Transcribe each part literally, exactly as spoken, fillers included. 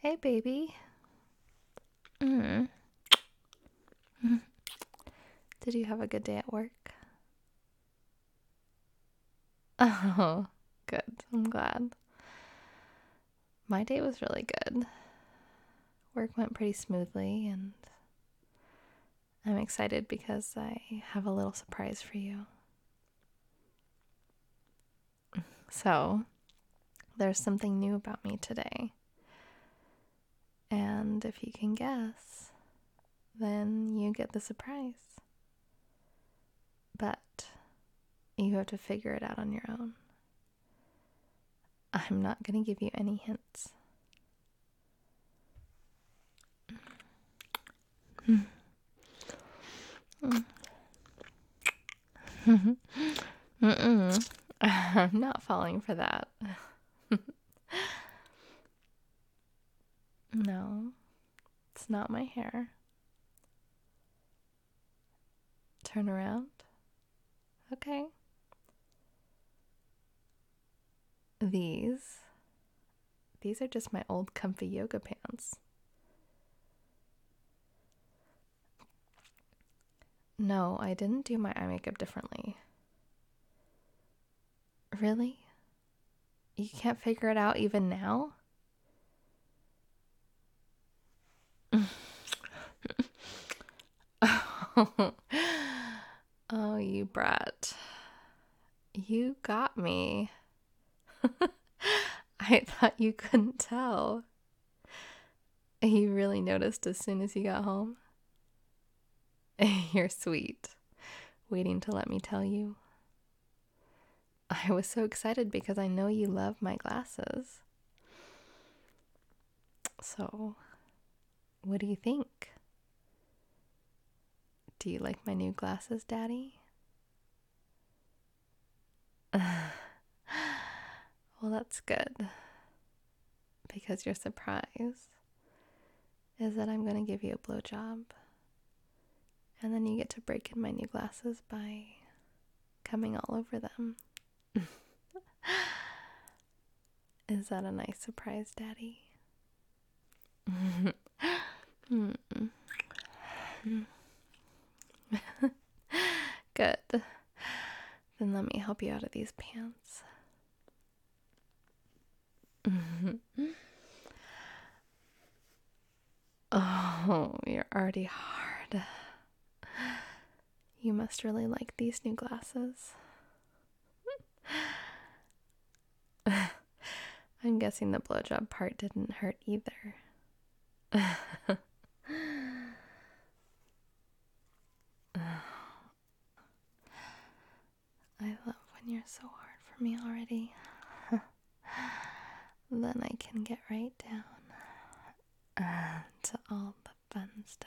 Hey, baby. Mm. Did you have a good day at work? Oh, good. I'm glad. My day was really good. Work went pretty smoothly, and I'm excited because I have a little surprise for you. So, there's something new about me today. And if you can guess, then you get the surprise. But you have to figure it out on your own. I'm not going to give you any hints. Mm-mm. I'm not falling for that. No, it's not my hair. Turn around. Okay. These. These are just my old comfy yoga pants. No, I didn't do my eye makeup differently. Really? You can't figure it out even now? Oh, you brat. You got me. I thought you couldn't tell. You really noticed as soon as you got home? You're sweet. Waiting to let me tell you. I was so excited because I know you love my glasses. So, what do you think? Do you like my new glasses, Daddy? Well, that's good. Because your surprise is that I'm going to give you a blowjob. And then you get to break in my new glasses by coming all over them. Is that a nice surprise, Daddy? Good. Then let me help you out of these pants. Oh, you're already hard. You must really like these new glasses. I'm guessing the blowjob part didn't hurt either. I love when you're so hard for me already. Then I can get right down uh, to all the fun stuff.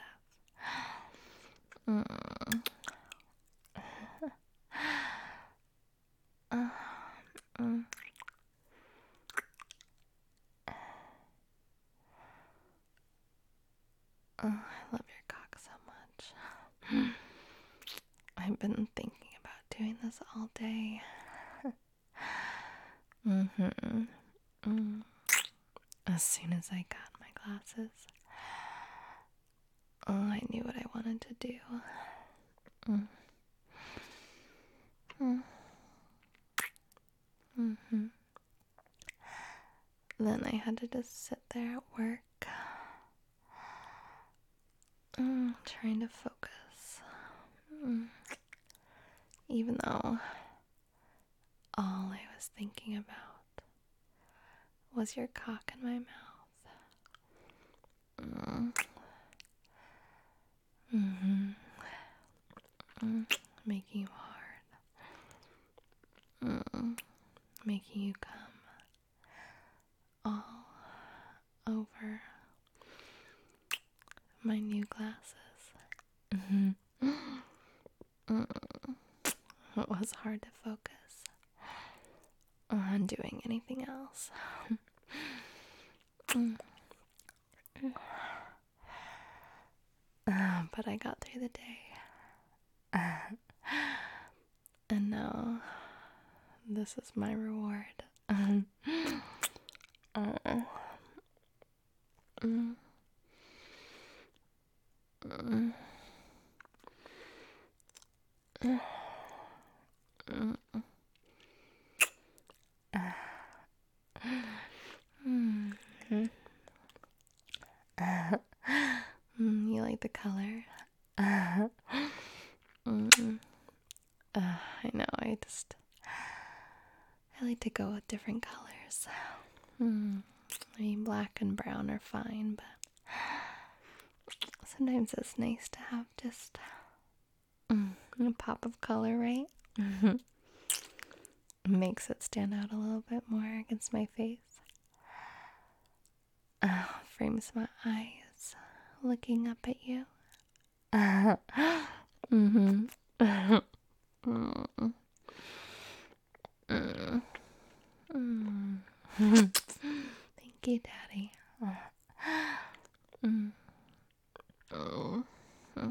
Mm. Uh, mm. Oh, I love your cock so much. I've been thinking about doing this all day. Mm-hmm. Mm. As soon as I got my glasses, oh, I knew what I wanted to do. Mm. Mm. Mm-hmm. Then I had to just sit there at work, mm, trying to focus. Mm. Even though all I was thinking about was your cock in my mouth. Mm. Mm-hmm. Mm. Making you hard. Mm. Making you come all over my new glasses. Mm-hmm. Mm. It was hard to focus on doing anything else. Mm. Uh, but I got through the day. Uh, and now this is my reward. uh, Mm. Mm. Mm. Mm. Mm. Mm, you like the color? Mm. Uh, I know, I just, I like to go with different colors. Mm. I mean, black and brown are fine, but sometimes it's nice to have just mm, a pop of color, right? Mm-hmm. Makes it stand out a little bit more against my face. Uh, frames my eyes looking up at you. Mm-hmm. Mm. Mm. Mm. Thank you, Daddy. Mm. Oh. Mm.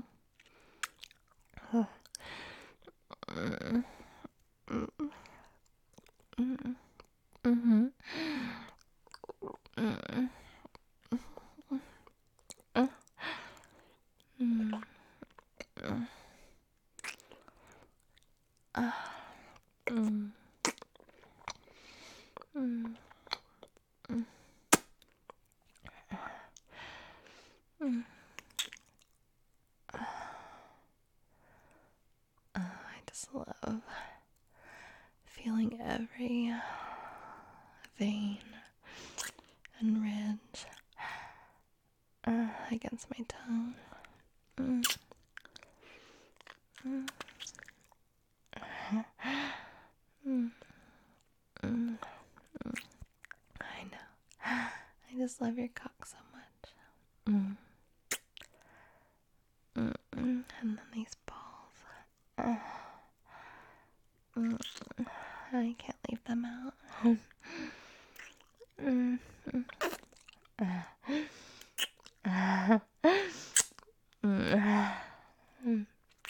Mm. Mm. Mm. Mhm. Mm. Uh. Mm. Uh. Ah. Mm. Mm. Mm. Mm. Uh, I just love feeling every vein and ridge uh, against my tongue. Mm. Mm. Mm. Mm. I know. I just love your cock so much. Mm. Mm. Mm. And then these balls. Uh. Mm. I can't leave them out. Mm. Mm. Uh. Uh. Mm. Mm.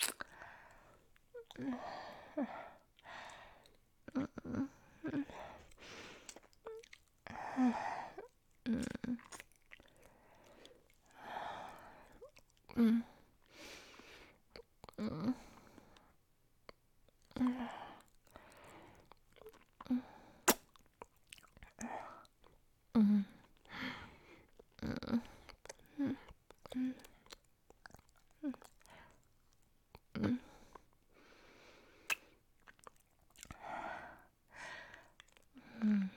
Mm. Mm. Mm. Mm. Mm. Mm. Mm.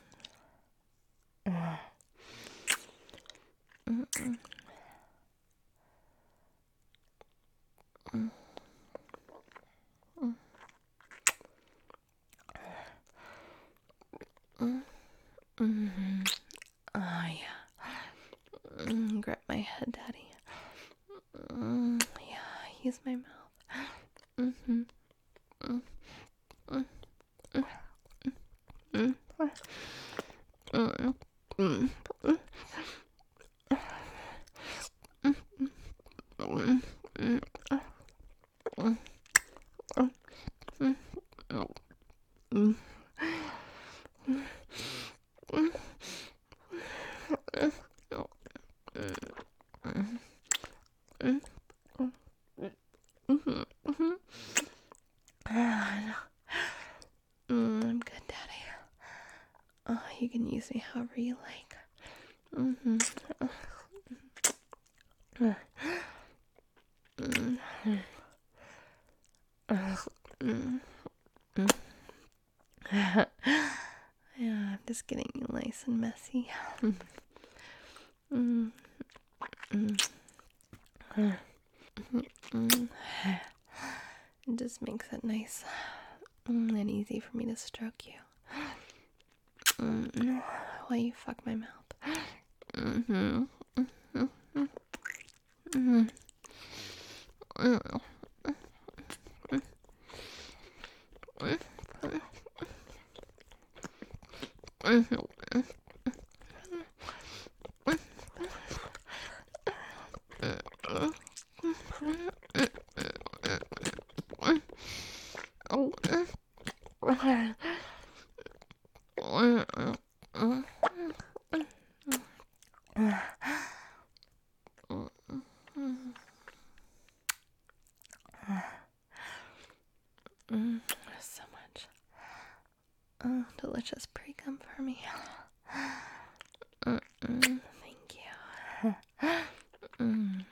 Mm. Mm. Mm. Mm. Oh, yeah. Mm. Grab my head, Daddy. Mm. Yeah, use my mouth. Mm-hmm. Mm. Mm. Mm. Mm. Mm. Mm. Mm. Mm. Mm. Mhm, mhm. Mm, I'm good, Daddy. Oh, you can use me however you like. Mm-hmm. Mm. Mm. Mm. Yeah, I'm just getting you nice and messy. Mm. Mm. Mm. It just makes it nice mm, and easy for me to stroke you. Mm. While you fuck my mouth. Mm-hmm. Mm-hmm. Mm-hmm. Mm. Mm. Oh, delicious pre-cum for me. Mm-mm, thank you. Mm.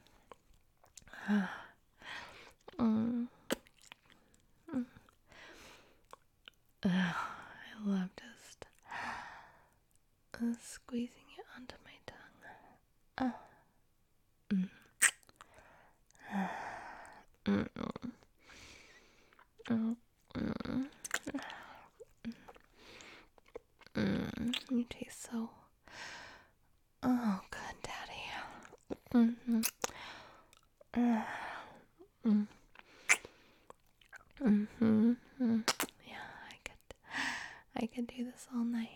Mm. Mm. Oh, I love just uh, squeezing it onto my tongue. Oh. Mm. Mm. Mm. Mm. Mm. You taste so oh good, Daddy. Mm-hmm. Mm. Mm. Mm-hmm. Mm. Yeah, I could I could do this all night.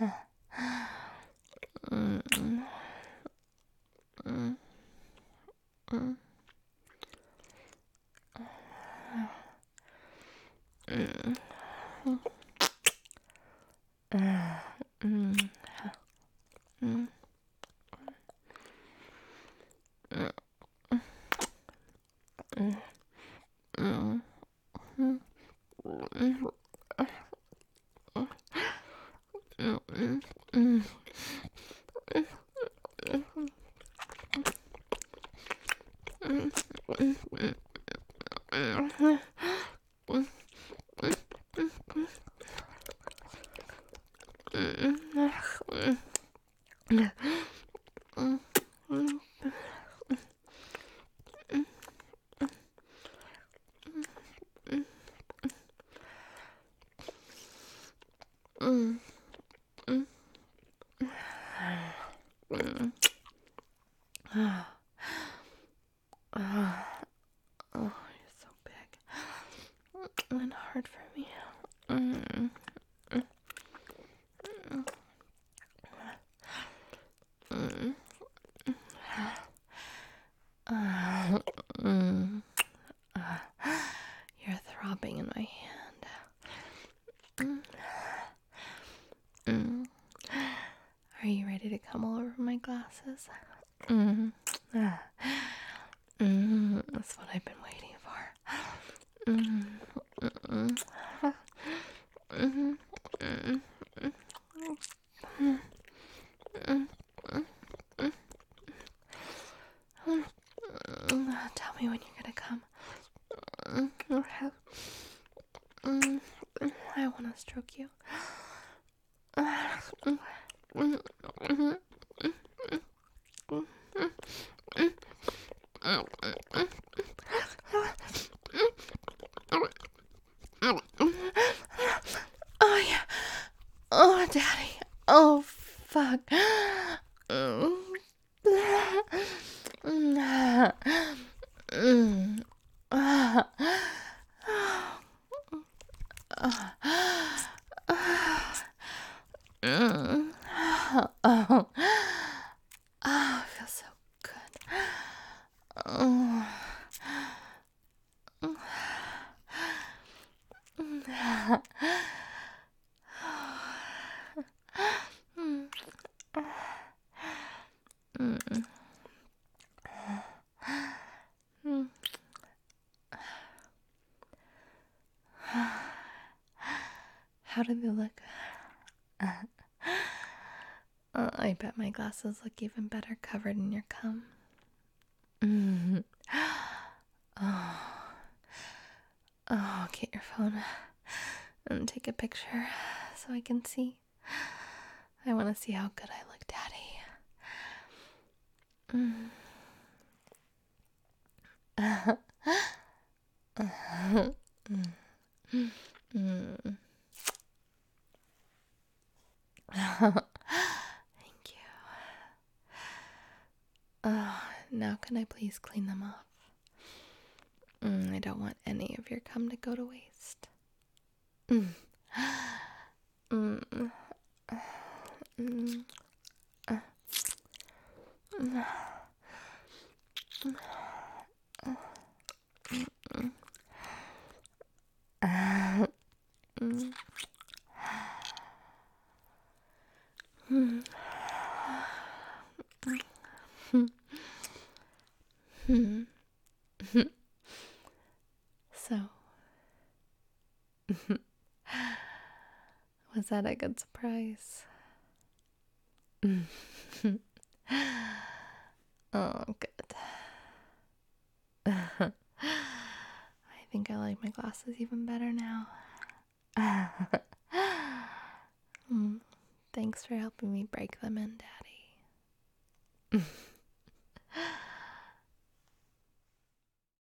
Mm. Mm. Mm. Mm. Mm. Mm. Mm. Mm. Mm. Mm. Mm. Mm. Mm. Mm. Mm. Oh, oh, oh, you're so big and hard for me. Mm. Mm. Uh, mm. Uh, you're throbbing in my hand. Mm. Mm. Are you ready to come all over my glasses? Mm. Ah. Mm. That's what I've been waiting for. Mm. Mm. Mm. Mm. Mm. Mm. Mm. Tell me when you're gonna come. Mm. Mm. I want to stroke you. Mm. Mm. Mm. Oh yeah. Oh, Daddy. Oh, fuck. Mm. Mm. Ah. Mm. Oh. Oh, it feels so good. Oh. Mm. Mm. How do they look? Uh, I bet my glasses look even better covered in your cum. Mm. Oh. Oh, get your phone and take a picture so I can see. I want to see how good I look, Daddy. Mm. Mm. Thank you. Uh, now can I please clean them off? Mm, I don't want any of your cum to go to waste. Mm. Mm. Mm. Uh. Mm. Mm. Uh. Mm. Mm. Hmm. So, Was that a good surprise? Oh, good. I think I like my glasses even better now. Mm, thanks for helping me break them in, Daddy.